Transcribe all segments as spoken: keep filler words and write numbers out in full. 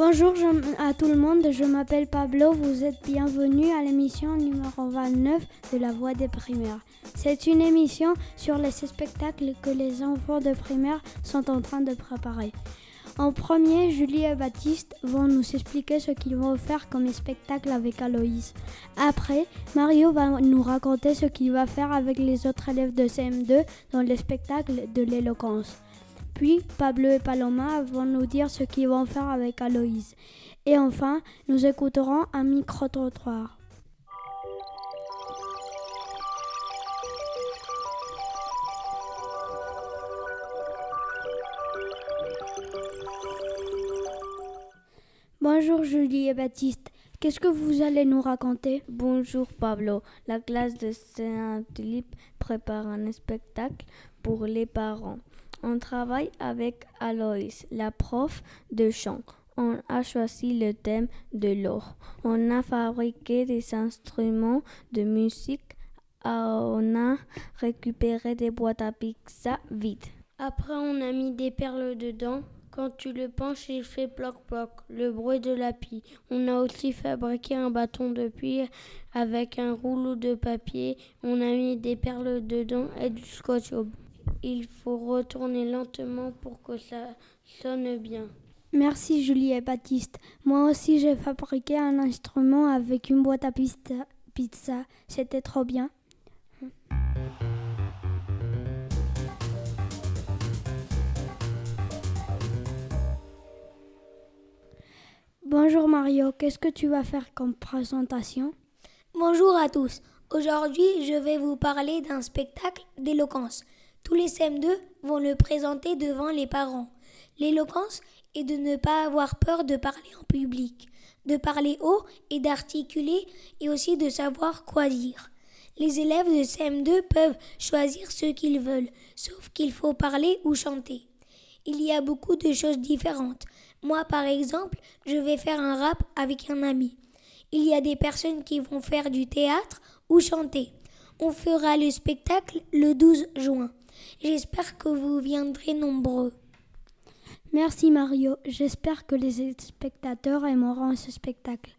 Bonjour je, à tout le monde, je m'appelle Pablo, vous êtes bienvenus à l'émission numéro vingt-neuf de La Voix des primaires. C'est une émission sur les spectacles que les enfants de primaire sont en train de préparer. En premier, Julie et Baptiste vont nous expliquer ce qu'ils vont faire comme spectacle avec Aloïs. Après, Mario va nous raconter ce qu'il va faire avec les autres élèves de C M deux dans le spectacle de l'éloquence. Puis, Pablo et Paloma vont nous dire ce qu'ils vont faire avec Aloïs. Et enfin, nous écouterons un micro-trottoir. Bonjour Julie et Baptiste, qu'est-ce que vous allez nous raconter ? Bonjour Pablo, la classe de Saint-Philippe prépare un spectacle pour les parents. On travaille avec Aloïs, la prof de chant. On a choisi le thème de l'eau. On a fabriqué des instruments de musique. On a récupéré des boîtes à pizza vides. Après, on a mis des perles dedans. Quand tu le penches, il fait ploc-ploc, le bruit de la pie. On a aussi fabriqué un bâton de pluie avec un rouleau de papier. On a mis des perles dedans et du scotch au bout. Il faut retourner lentement pour que ça sonne bien. Merci Julie et Baptiste. Moi aussi j'ai fabriqué un instrument avec une boîte à pizza. pizza. C'était trop bien. Bonjour Mario, qu'est-ce que tu vas faire comme présentation ? Bonjour à tous. Aujourd'hui, je vais vous parler d'un spectacle d'éloquence. Tous les C M deux vont le présenter devant les parents. L'éloquence est de ne pas avoir peur de parler en public, de parler haut et d'articuler et aussi de savoir quoi dire. Les élèves de C M deux peuvent choisir ce qu'ils veulent, sauf qu'il faut parler ou chanter. Il y a beaucoup de choses différentes. Moi, par exemple, je vais faire un rap avec un ami. Il y a des personnes qui vont faire du théâtre ou chanter. On fera le spectacle le douze juin. J'espère que vous viendrez nombreux. Merci Mario, j'espère que les spectateurs aimeront ce spectacle.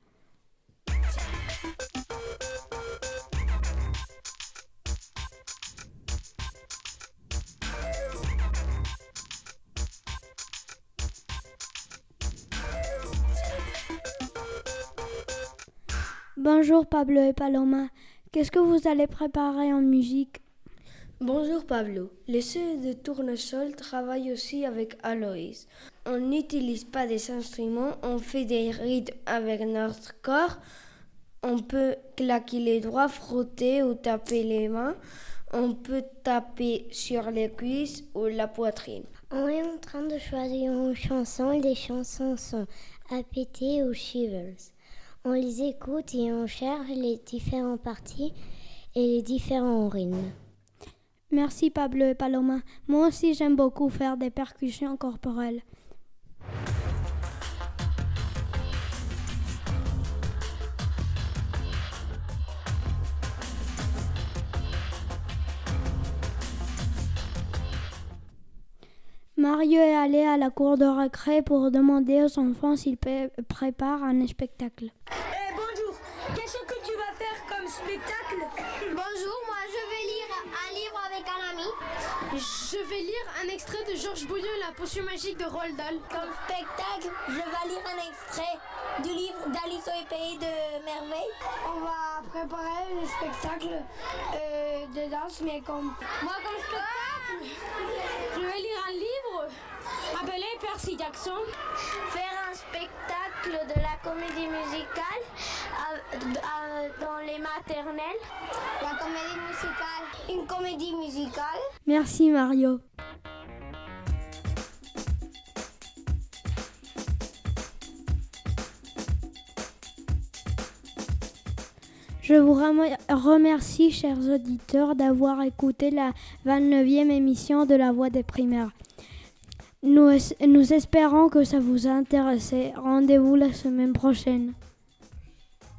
Bonjour Pablo et Paloma, qu'est-ce que vous allez préparer en musique ? Bonjour Pablo, les ceux de Tournesol travaillent aussi avec Aloïs. On n'utilise pas des instruments, on fait des rythmes avec notre corps. On peut claquer les doigts, frotter ou taper les mains. On peut taper sur les cuisses ou la poitrine. On est en train de choisir une chanson. Les chansons sont à péter ou shivers. On les écoute et on cherche les différentes parties et les différents rythmes. Merci Pablo et Paloma. Moi aussi j'aime beaucoup faire des percussions corporelles. Mario est allé à la cour de récré pour demander aux enfants s'ils p- préparent un spectacle. Eh bonjour, qu'est-ce que tu vas faire comme spectacle ? Bonjour, moi je vais lire un livre avec un ami. Je vais lire un extrait de Georges Bouillon, La potion magique de Roald Dahl. Comme spectacle, je vais lire un extrait du livre d'Alice au pays de merveilles. On va préparer le spectacle euh, de danse, mais comme... Moi comme spectacle, Je vais lire un livre appelé Percy Jackson. Faire un spectacle de la comédie musicale euh, euh, dans les maternelles. la comédie musicale. Une comédie musicale. Merci Mario. Je vous remercie, chers auditeurs, d'avoir écouté la vingt-neuvième émission de La Voix des primaires. Nous, nous espérons que ça vous a intéressé. Rendez-vous la semaine prochaine.